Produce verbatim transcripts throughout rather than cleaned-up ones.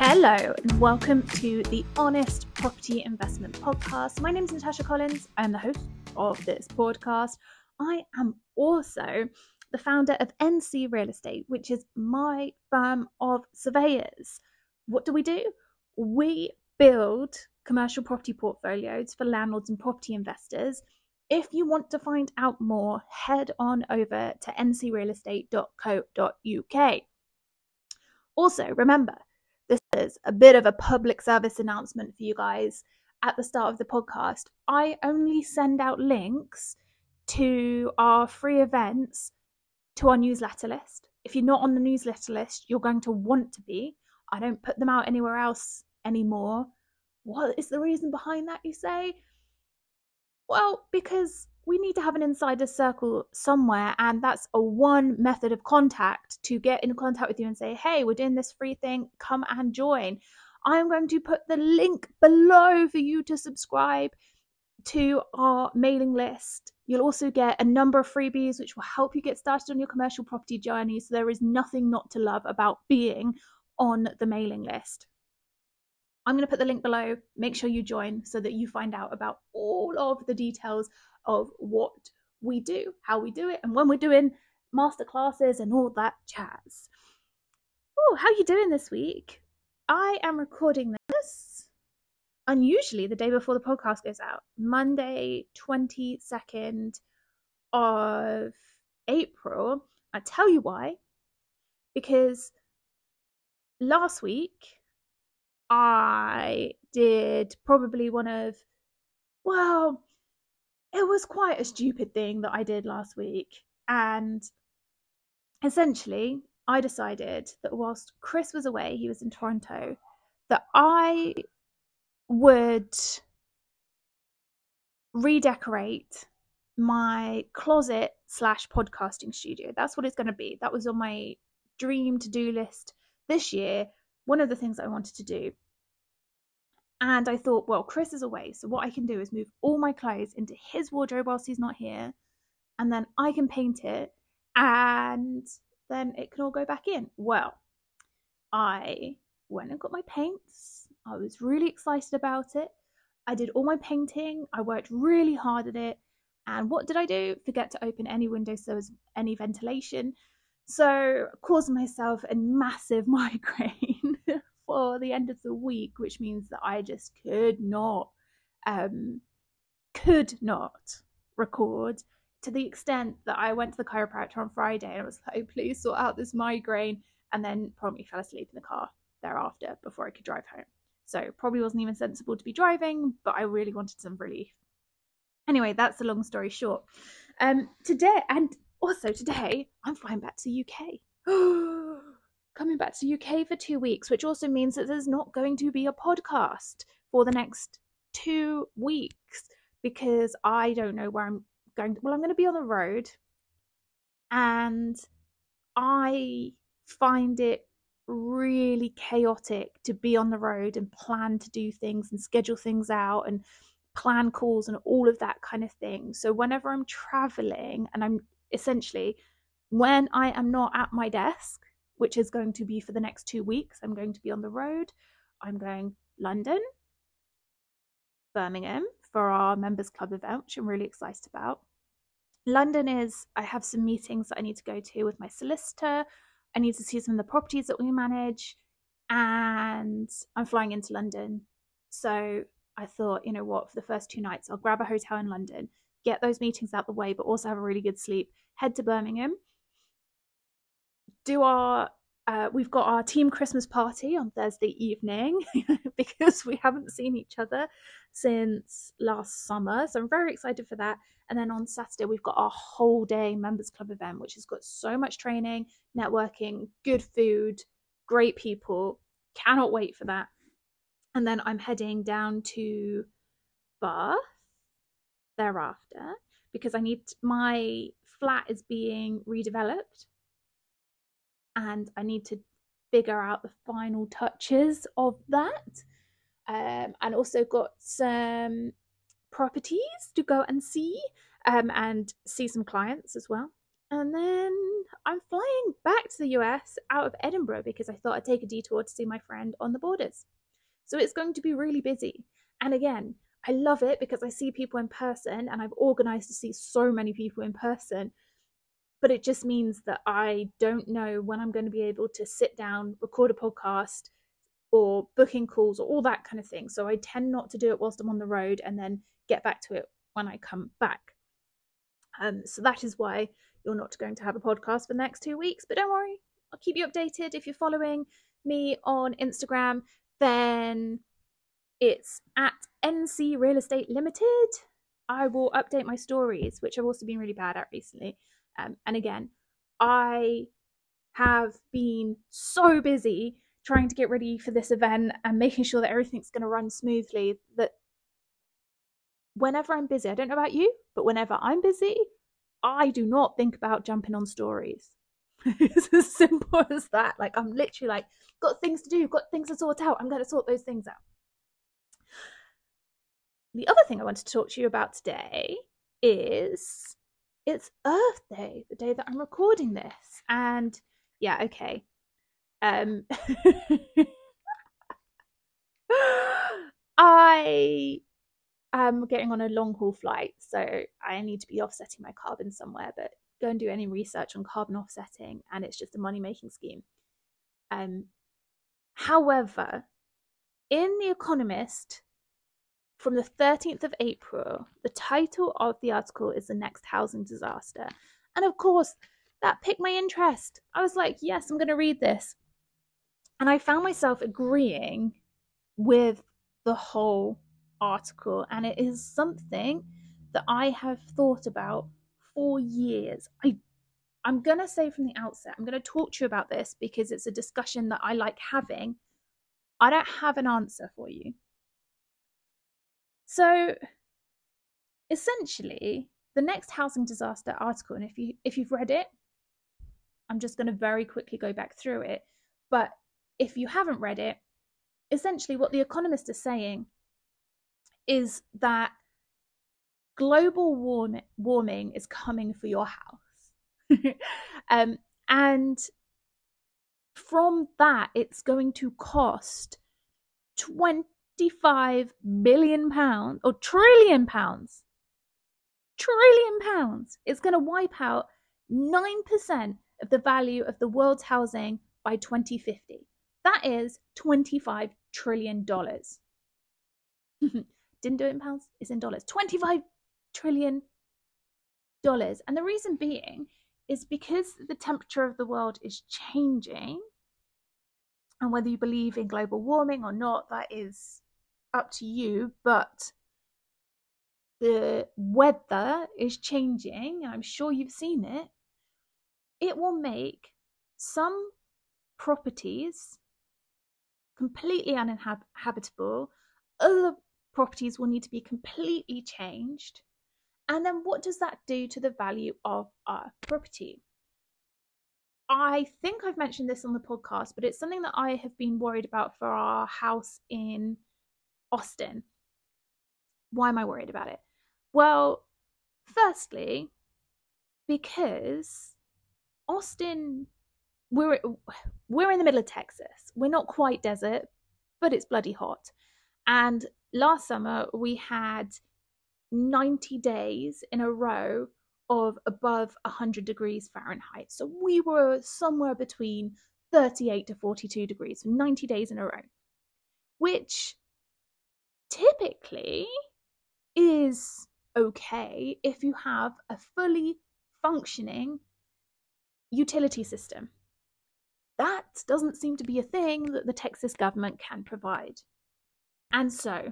Hello and welcome to the Honest Property Investment Podcast. My name is Natasha Collins. I am the host of this podcast. I am also the founder of N C Real Estate, which is my firm of surveyors. What do we do? We build commercial property portfolios for landlords and property investors. If you want to find out more, head on over to n c real estate dot co dot u k. Also, remember, this is a bit of a public service announcement for you guys at the start of the podcast. I only send out links to our free events to our newsletter list. If you're not on the newsletter list, you're going to want to be. I don't put them out anywhere else anymore. What is the reason behind that, you say? Well, because we need to have an insider circle somewhere, and that's a one method of contact to get in contact with you and say, hey, we're doing this free thing, come and join. I'm going to put the link below for you to subscribe to our mailing list. You'll also get a number of freebies which will help you get started on your commercial property journey, so there is nothing not to love about being on the mailing list. I'm going to put the link below. Make sure you join so that you find out about all of the details of what we do, how we do it, and when we're doing masterclasses and all that jazz. Oh, how are you doing this week? I am recording this unusually the day before the podcast goes out, Monday, twenty-second of April. I'll tell you why. Because last week, I did probably one of, well, it was quite a stupid thing that I did last week. And essentially, I decided that whilst Chris was away, he was in Toronto, that I would redecorate my closet slash podcasting studio. That's what it's going to be. That was on my dream to-do list this year. One of the things I wanted to do. And I thought, well, Chris is away, so what I can do is move all my clothes into his wardrobe whilst he's not here, and then I can paint it, and then it can all go back in. Well, I went and got my paints. I was really excited about it. I did all my painting. I worked really hard at it. And what did I do? Forget to open any windows so there was any ventilation. So caused myself a massive migraine for the end of the week, which means that I just could not, um, could not record, to the extent that I went to the chiropractor on Friday and I was like, please sort out this migraine, and then promptly fell asleep in the car thereafter before I could drive home. So probably wasn't even sensible to be driving, but I really wanted some relief. Anyway, that's the long story short. Um, today, and also today, I'm flying back to the U K. Coming back to the U K for two weeks, which also means that there's not going to be a podcast for the next two weeks because I don't know where I'm going. Well, I'm going to be on the road, and I find it really chaotic to be on the road and plan to do things and schedule things out and plan calls and all of that kind of thing. So whenever I'm traveling, and I'm essentially, when I am not at my desk, which is going to be for the next two weeks, I'm going to be on the road. I'm going London, Birmingham for our members club event, which I'm really excited about. London is, I have some meetings that I need to go to with my solicitor. I need to see some of the properties that we manage, and I'm flying into London. So I thought, you know what, for the first two nights, I'll grab a hotel in London, get those meetings out the way, but also have a really good sleep, head to Birmingham, do our, uh, we've got our team Christmas party on Thursday evening because we haven't seen each other since last summer. So I'm very excited for that. And then on Saturday, we've got our whole day members club event, which has got so much training, networking, good food, great people. Cannot wait for that. And then I'm heading down to Bath thereafter because I need, my flat is being redeveloped and I need to figure out the final touches of that. Um, and also got some properties to go and see, um, and see some clients as well. And then I'm flying back to the U S out of Edinburgh because I thought I'd take a detour to see my friend on the borders. So it's going to be really busy. And again, I love it because I see people in person and I've organized to see so many people in person. But it just means that I don't know when I'm going to be able to sit down, record a podcast, or booking calls, or all that kind of thing. So I tend not to do it whilst I'm on the road and then get back to it when I come back. Um, so that is why you're not going to have a podcast for the next two weeks. But don't worry, I'll keep you updated. If you're following me on Instagram, then it's at N C Real Estate Limited. I will update my stories, which I've also been really bad at recently. Um, and again, I have been so busy trying to get ready for this event and making sure that everything's going to run smoothly that whenever I'm busy, I don't know about you, but whenever I'm busy, I do not think about jumping on stories. It's as simple as that. Like, I'm literally like, got things to do, got things to sort out. I'm going to sort those things out. The other thing I want to talk to you about today is it's Earth Day, the day that I'm recording this. And yeah, okay. Um, I am getting on a long haul flight, so I need to be offsetting my carbon somewhere, but go and do any research on carbon offsetting and it's just a money making scheme. Um, however, in The Economist from the thirteenth of April, the title of the article is The Next Housing Disaster. And of course, that piqued my interest. I was like, yes, I'm going to read this. And I found myself agreeing with the whole article. And it is something that I have thought about for years. I, I'm going to say from the outset, I'm going to talk to you about this because it's a discussion that I like having. I don't have an answer for you. So essentially, the Next Housing Disaster article, and if you if you've read it, I'm just going to very quickly go back through it. But if you haven't read it, essentially what The Economist is saying is that global warm, warming is coming for your house. um, and from that, it's going to cost twenty-five billion pounds or trillion pounds. Trillion pounds. It's going to wipe out nine percent of the value of the world's housing by twenty fifty. That is twenty-five trillion dollars. Didn't do it in pounds, it's in dollars. twenty-five trillion dollars. And the reason being is because the temperature of the world is changing, and whether you believe in global warming or not, that is up to you, but the weather is changing, and I'm sure you've seen it. It will make some properties completely uninhabitable. Other properties will need to be completely changed. And then what does that do to the value of our property? I think I've mentioned this on the podcast, but it's something that I have been worried about for our house in Austin. Why am I worried about it? Well, firstly, because Austin, we're we're in the middle of Texas. We're not quite desert, but it's bloody hot. And last summer we had ninety days in a row of above one hundred degrees Fahrenheit. So we were somewhere between thirty-eight to forty-two degrees for ninety days in a row, which typically is okay if you have a fully functioning utility system. That doesn't seem to be a thing that the Texas government can provide. And so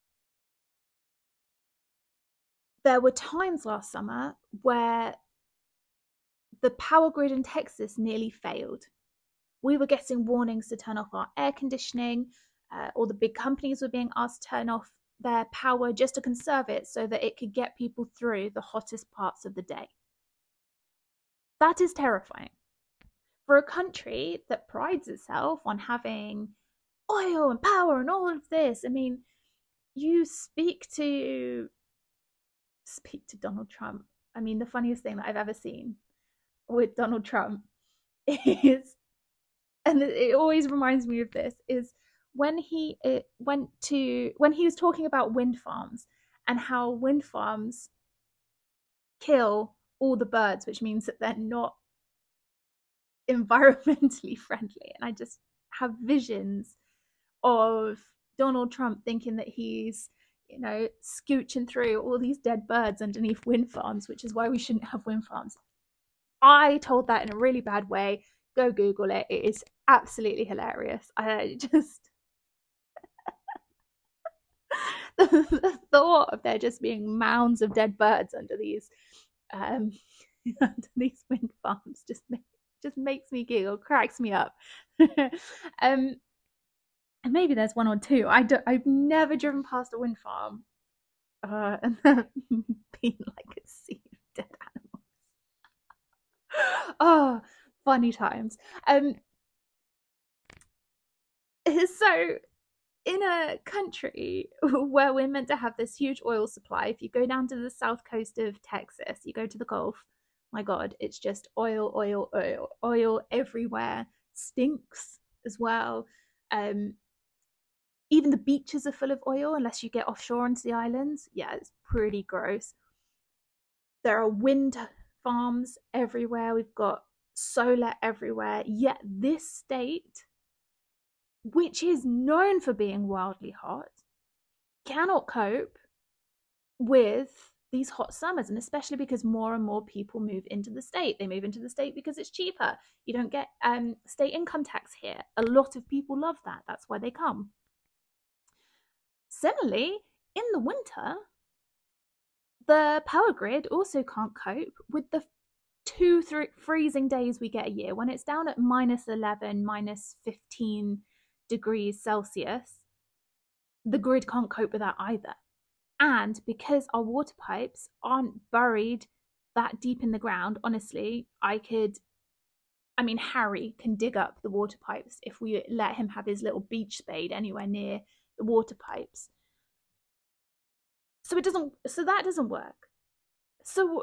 there were times last summer where the power grid in Texas nearly failed. We were getting warnings to turn off our air conditioning. Uh, all the big companies were being asked to turn off their power just to conserve it so that it could get people through the hottest parts of the day. That is terrifying. For a country that prides itself on having oil and power and all of this, I mean, you speak to speak to Donald Trump. I mean, the funniest thing that I've ever seen. with Donald Trump is, and it always reminds me of this, is when he it went to when he was talking about wind farms and how wind farms kill all the birds, which means that they're not environmentally friendly. And I just have visions of Donald Trump thinking that he's, you know, scooching through all these dead birds underneath wind farms, which is why we shouldn't have wind farms. I told that in a really bad way. Go Google it. It is absolutely hilarious. I just the, the thought of there just being mounds of dead birds under these um under these wind farms just just makes me giggle, cracks me up. um and maybe there's one or two. I don't, I've never driven past a wind farm uh and been like a sea of dead animals. Oh, funny times. Um so in a country where we're meant to have this huge oil supply, if you go down to the south coast of Texas, you go to the Gulf, my God, it's just oil, oil, oil, oil everywhere. Stinks as well. Um, even the beaches are full of oil unless you get offshore onto the islands. Yeah, it's pretty gross. There are wind farms everywhere. We've got solar everywhere. Yet this state, which is known for being wildly hot, cannot cope with these hot summers, and especially because more and more people move into the state. They move into the state because it's cheaper. You don't get um, state income tax here. A lot of people love that. That's why they come. Similarly, in the winter, the power grid also can't cope with the two, three freezing days we get a year when it's down at minus eleven, minus fifteen degrees Celsius. The grid can't cope with that either. And because our water pipes aren't buried that deep in the ground, honestly, I could, I mean, Harry can dig up the water pipes if we let him have his little beach spade anywhere near the water pipes. So it doesn't, so that doesn't work. So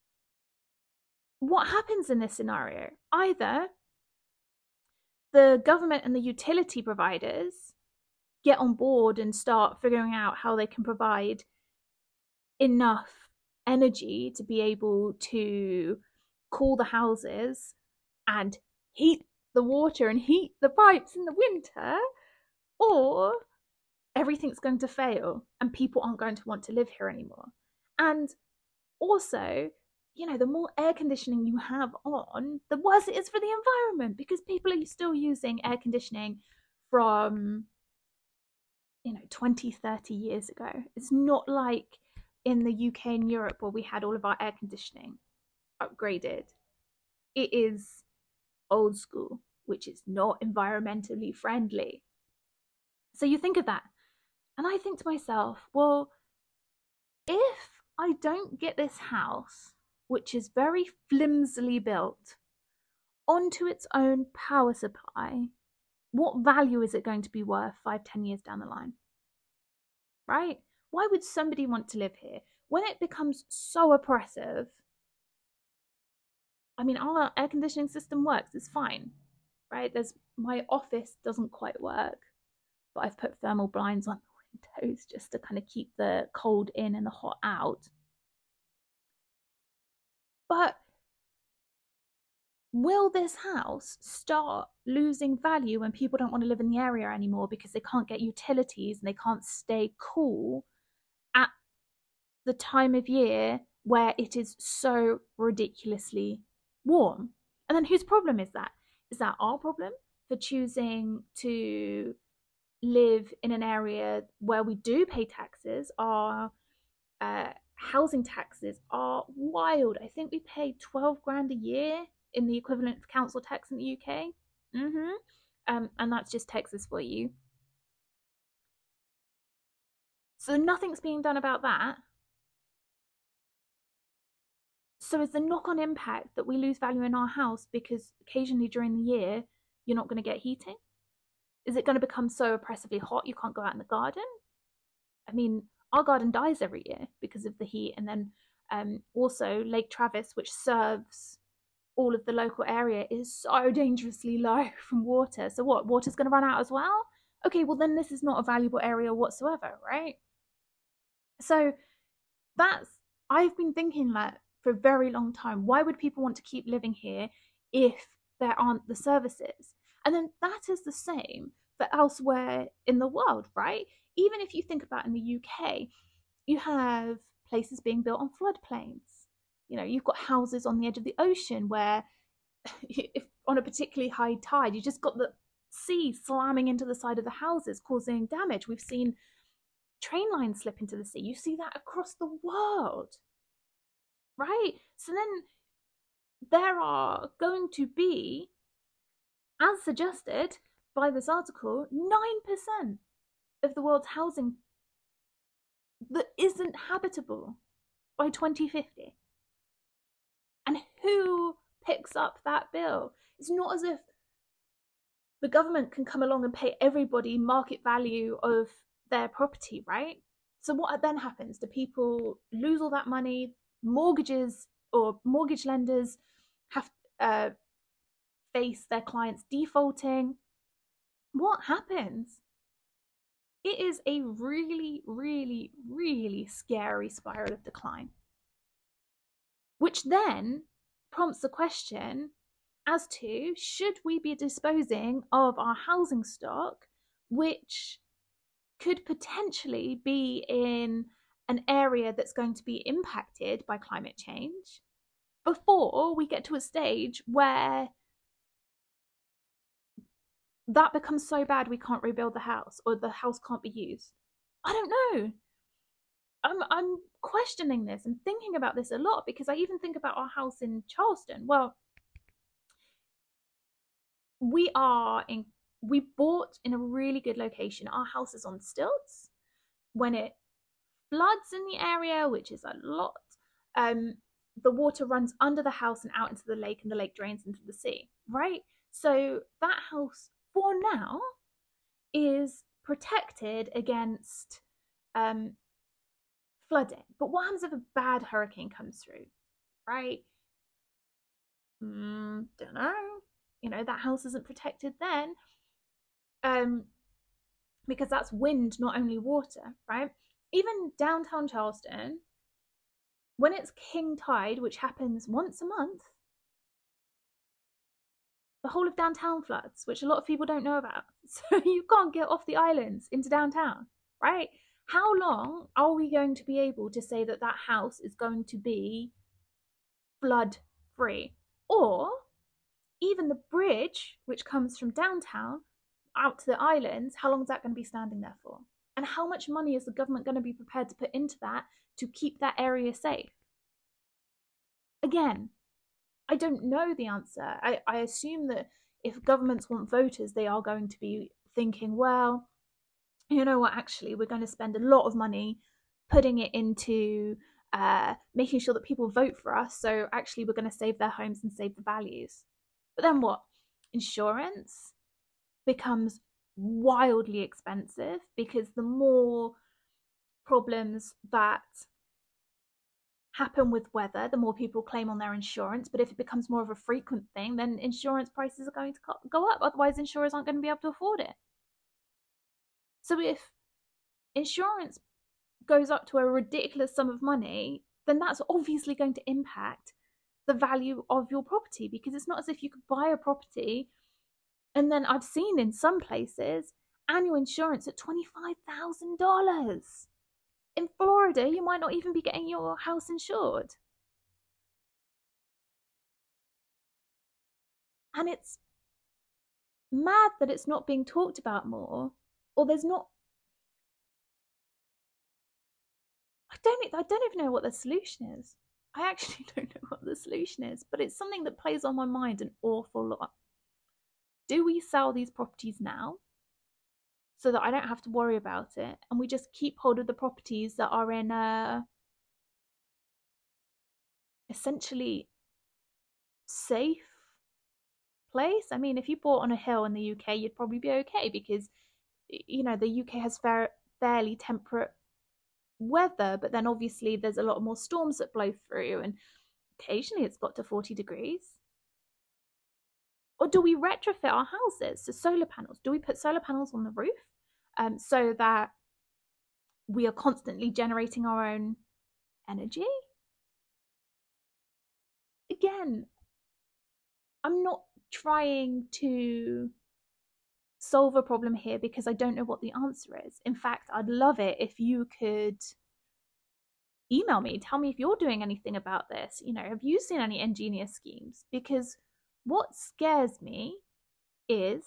what happens in this scenario? Either the government and the utility providers get on board and start figuring out how they can provide enough energy to be able to cool the houses and heat the water and heat the pipes in the winter, or everything's going to fail and people aren't going to want to live here anymore. And also, you know, the more air conditioning you have on, the worse it is for the environment, because people are still using air conditioning from, you know, twenty, thirty years ago. It's not like in the U K and Europe where we had all of our air conditioning upgraded. It is old school, which is not environmentally friendly. So you think of that, and I think to myself, well, if I don't get this house, which is very flimsily built, onto its own power supply, what value is it going to be worth five, ten years down the line? Right? Why would somebody want to live here? When it becomes so oppressive, I mean, our air conditioning system works, it's fine, right? There's, my office doesn't quite work, but I've put thermal blinds on the windows just to kind of keep the cold in and the hot out. But will this house start losing value when people don't want to live in the area anymore because they can't get utilities and they can't stay cool at the time of year where it is so ridiculously warm? And then whose problem is that? Is that our problem for choosing to live in an area where we do pay taxes? Our uh, housing taxes are wild. I think we pay twelve grand a year in the equivalent of council tax in the U K. Mm-hmm. Um, and that's just Texas for you. So nothing's being done about that. So is the knock-on impact that we lose value in our house because occasionally during the year you're not going to get heating? Is it going to become so oppressively hot you can't go out in the garden? I mean, our garden dies every year because of the heat. And then um, also Lake Travis, which serves all of the local area is so dangerously low from water. So what? Water's going to run out as well? Okay, well then this is not a valuable area whatsoever, right? So that's, I've been thinking that for a very long time. Why would people want to keep living here if there aren't the services? And then that is the same for elsewhere in the world, right? Even if you think about in the U K, you have places being built on floodplains. You know, you've got houses on the edge of the ocean where if on a particularly high tide, you just got the sea slamming into the side of the houses, causing damage. We've seen train lines slip into the sea. You see that across the world, right? So then there are going to be, as suggested by this article, nine percent of the world's housing that isn't habitable by twenty fifty. And who picks up that bill? It's not as if the government can come along and pay everybody market value of their property, right? So what then happens? Do people lose all that money? Mortgages or mortgage lenders have uh, face their clients defaulting. What happens? It is a really, really, really scary spiral of decline, which then prompts the question as to, should we be disposing of our housing stock, which could potentially be in an area that's going to be impacted by climate change, before we get to a stage where that becomes so bad we can't rebuild the house, or the house can't be used? I don't know. I'm I'm questioning this and thinking about this a lot, because I even think about our house in Charleston. Well, we are in we bought in a really good location. Our house is on stilts. When it floods in the area, which is a lot, um, the water runs under the house and out into the lake, and the lake drains into the sea, right? So that house, for now, is protected against um, flooding. But what happens if a bad hurricane comes through, right? Mm, don't know. You know, that house isn't protected then, um, because that's wind, not only water, right? Even downtown Charleston, when it's king tide, which happens once a month, the whole of downtown floods, which a lot of people don't know about. So you can't get off the islands into downtown, right? How long are we going to be able to say that that house is going to be flood free? Or even the bridge, which comes from downtown out to the islands, how long is that going to be standing there for? And how much money is the government going to be prepared to put into that to keep that area safe? Again, I don't know the answer. I, I assume that if governments want voters, they are going to be thinking, well, you know what, actually, we're going to spend a lot of money putting it into uh, making sure that people vote for us. So actually, we're going to save their homes and save the values. But then what? Insurance becomes wildly expensive, because the more problems that happen with weather, the more people claim on their insurance. But if it becomes more of a frequent thing, then insurance prices are going to go up. Otherwise, insurers aren't going to be able to afford it. So if insurance goes up to a ridiculous sum of money, then that's obviously going to impact the value of your property, because it's not as if you could buy a property and then, I've seen in some places annual insurance at twenty-five thousand dollars. In Florida, you might not even be getting your house insured. And it's mad that it's not being talked about more, or there's not. I don't. I don't even know what the solution is. I actually don't know what the solution is, but it's something that plays on my mind an awful lot. Do we sell these properties now so that I don't have to worry about it, and we just keep hold of the properties that are in a essentially safe place? I mean, if you bought on a hill in the U K, you'd probably be okay, because, you know, the U K has fair, fairly temperate weather, but then obviously there's a lot more storms that blow through, and occasionally it's got to forty degrees. Or do we retrofit our houses to solar panels? Do we put solar panels on the roof um, so that we are constantly generating our own energy? Again, I'm not trying to solve a problem here because I don't know what the answer is. In fact, I'd love it if you could email me, tell me if you're doing anything about this. You know, have you seen any ingenious schemes? Because what scares me is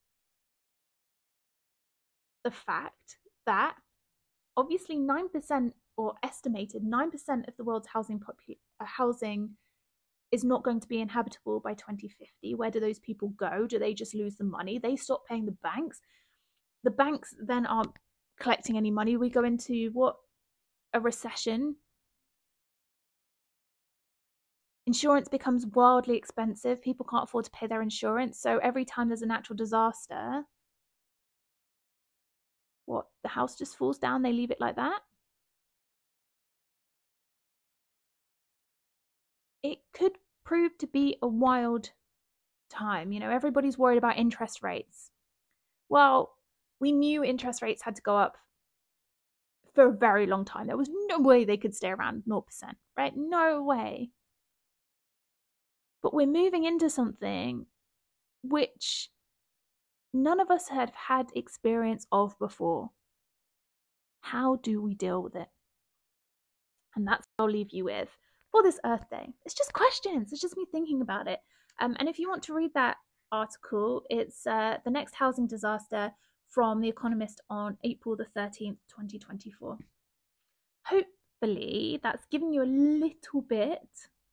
the fact that obviously nine percent or estimated nine percent of the world's housing popu- uh, housing is not going to be inhabitable by twenty fifty. Where do those people go? Do they just lose the money? They stop paying the banks. The banks then aren't collecting any money. We go into what? A recession. Insurance becomes wildly expensive. People can't afford to pay their insurance. So every time there's a natural disaster, what? The house just falls down, they leave it like that? It could prove to be a wild time. You know, everybody's worried about interest rates. Well, we knew interest rates had to go up for a very long time. There was no way they could stay around zero percent, right? No way. But we're moving into something which none of us had had experience of before. How do we deal with it? And that's what I'll leave you with for this Earth Day. It's just questions. It's just me thinking about it. Um, and if you want to read that article, it's uh, The Next Housing Disaster from The Economist on April the thirteenth, twenty twenty-four. Hopefully that's given you a little bit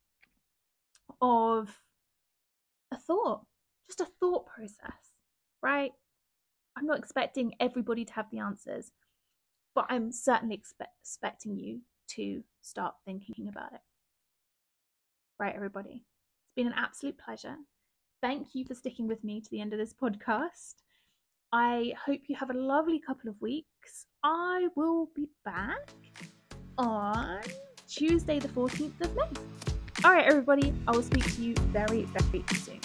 of a thought, just a thought process, right? I'm not expecting everybody to have the answers, but I'm certainly expect- expecting you to start thinking about it. Right, everybody? It's been an absolute pleasure. Thank you for sticking with me to the end of this podcast. I hope you have a lovely couple of weeks. I will be back on Tuesday the fourteenth of May. All right, everybody, I will speak to you very, very soon.